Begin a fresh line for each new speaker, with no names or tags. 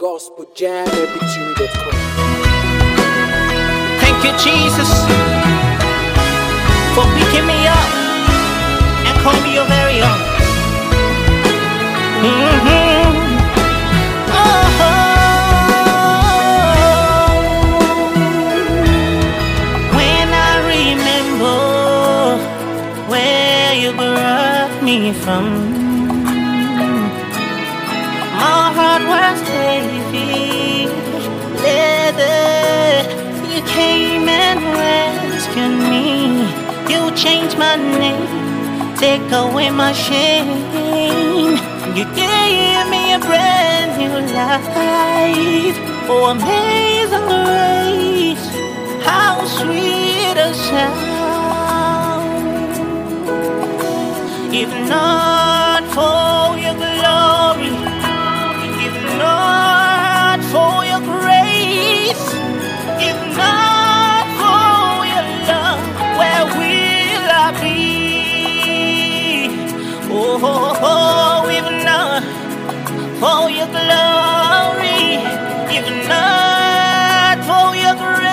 gospeljammbc.com.
Thank you, Jesus, for picking me up and calling me your very own. Oh, when I remember where you brought me from, my heart was heavy. Leather, you came and rescued me. You changed my name, take away my shame. You gave me a brand new life. Oh, amazing grace, how sweet a sound. If not for your glory, if not for your grace, if not for your love, where will I be? Oh, if not for your glory, if not for your grace,